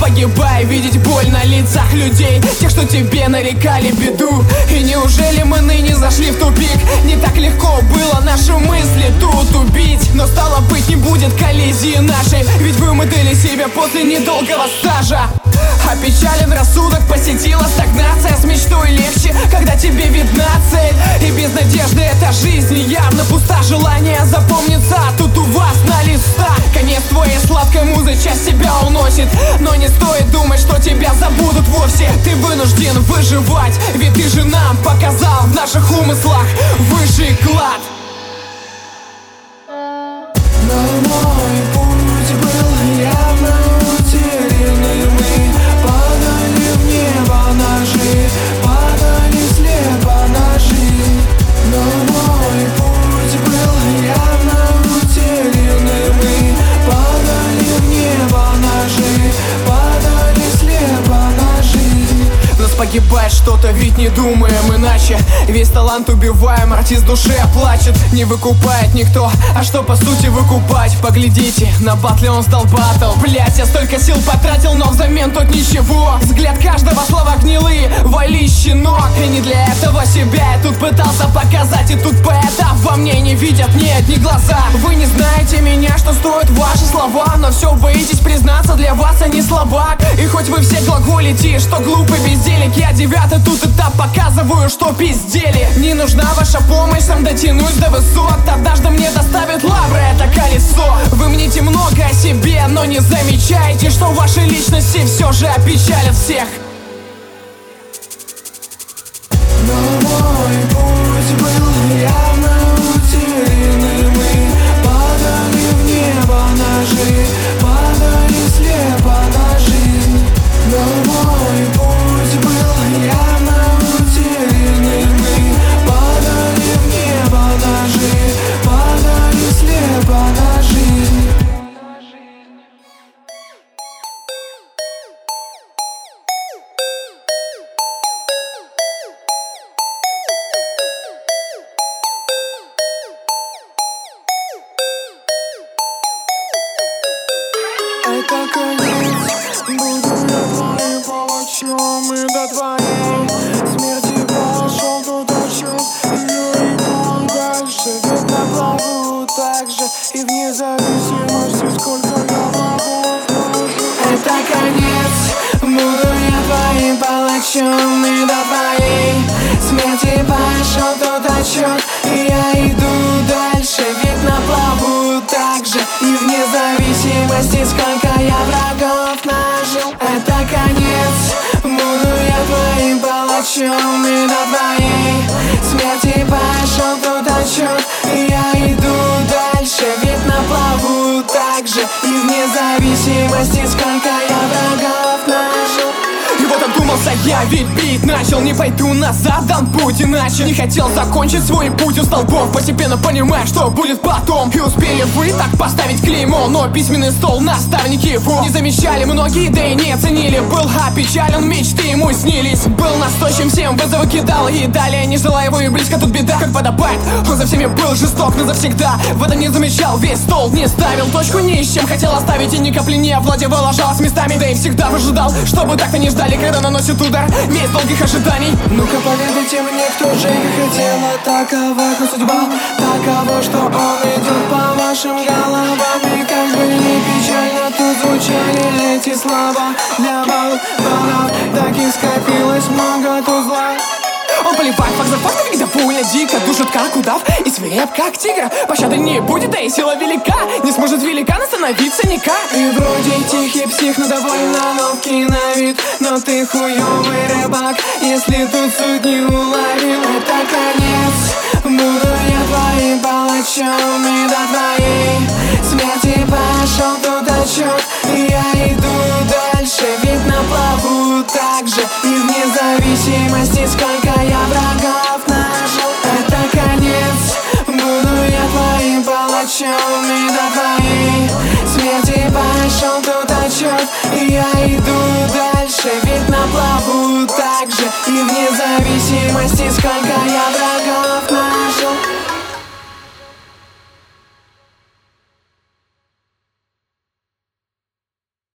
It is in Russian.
погибая, видеть боль на лицах людей, тех, что тебе нарекали беду. И неужели мы ныне зашли в тупик? Не так легко было наши мысли тут убить, но стало быть, не будет коллизии нашей, ведь вымытали себя после недолгого стажа. Опечален рассудок, посетила стагнация, с мечтой легче, когда тебе видна цель. И без надежды эта жизнь явно пуста, желание запомнится тут у вас на листах. Конец твоей сладкой музы, часть себя уносит, но не стоит думать, что тебя забудут вовсе. Ты вынужден выживать, ведь ты же нам показал в наших умыслах высший клад. Но мой путь был явно утерянный. Мы падали в небо ножи, падали слепо на жизнь. Но мой путь был явно утерянный. Мы падали в небо ножи, падали слепо на жизнь. Нас погибает что-то, ведь не думаем иначе. Весь талант убиваем, артист в душе плачет. Не выкупает никто, а что по сути выкупать? Поглядите, на батле он сдал батл. Блять, я столько сил потратил, но взамен тут ничего. Взгляд каждого слова гнилые, вали щенок. И не для этого себя я тут пытался показать. И тут поэтов во мне не видят ни одни глаза. Вы не знаете меня, что стоят ваши слова, но все боитесь признаться, для вас я не слабак. И хоть вы все глаголите, что глупый безделик, я девятый тут этап показываю, что пиздели. Не нужна ваша помощь, сам дотянусь до высот. Однажды мне доставит лавры это колесо. Вы мнете много о себе, но не замечаете, что ваши личности все же опечалят всех. Но мой путь был явно утерянный. Мы падали в небо ножи, падали слепо на жизнь. Но мой путь был явно утерянный. Мы падали в небо ножи, падали слепо на жизнь. Это конец, буду я твоим палачом. И до твоей смерти пошел тот отчет. Я иду дальше, ведь на плаву так же. И вне зависимости, сколько я могу вложить. Это конец, буду я твоим палачом. И до твоей смерти пошел тот отчет. И я иду дальше, ведь на плаву так же. И вне зависимости, сколько я врагов нажил. Это конец, буду я твоим палачом. И до твоей смерти пошел тот отчет. И я иду дальше, ведь на плаву так же. И вне зависимости, сколько я врагов нажил. И вот одумался я, ведь бить начал. Не пойду назад, дан путь иначе. Не хотел закончить свой путь у столбов, постепенно понимая, что будет потом. И успели вы так поставить клеймо, но письменный стол наставники его не замечали многие, да и не ценили. Был опечален, мечты ему снились. Был настойчив, всем вызовы кидал. И далее не жила его и близко тут беда. Как подобает, он за всеми был жесток, но завсегда в этом не замечал, весь стол не ставил точку ни с чем. Хотел оставить и ни капли не овладевал, ложалась местами, да и всегда выжидал, чтобы так-то не ждали, когда наносит удар весь долгих ожиданий. Ну-ка поведайте мне, кто же не хотела такова, но судьба такова, что он идет по вашим головам. И как бы не печально тут звучали эти слова, для баллонов таких скопилось много тут зла. Он поливает факт за фактом, когда пуля дико душит как удав и свиреп как тигр. Пощады не будет, да и сила велика, не сможет великан остановиться никак. И вроде тихий псих, но довольно ловкий на вид. Но ты хуёвый рыбак, если тут суть не уловил. Это конец, буду я твоим палачом. И до твоей смерти пошел тот отчет. И я иду дальше, ведь на плаву так же. И вне зависимости, сколько я врагов нажил. Это конец, буду я твоим палачом. И до твоей смерти пошел тот отчет. И я иду дальше, ведь на плаву так же. И вне зависимости, сколько я врагов нажил.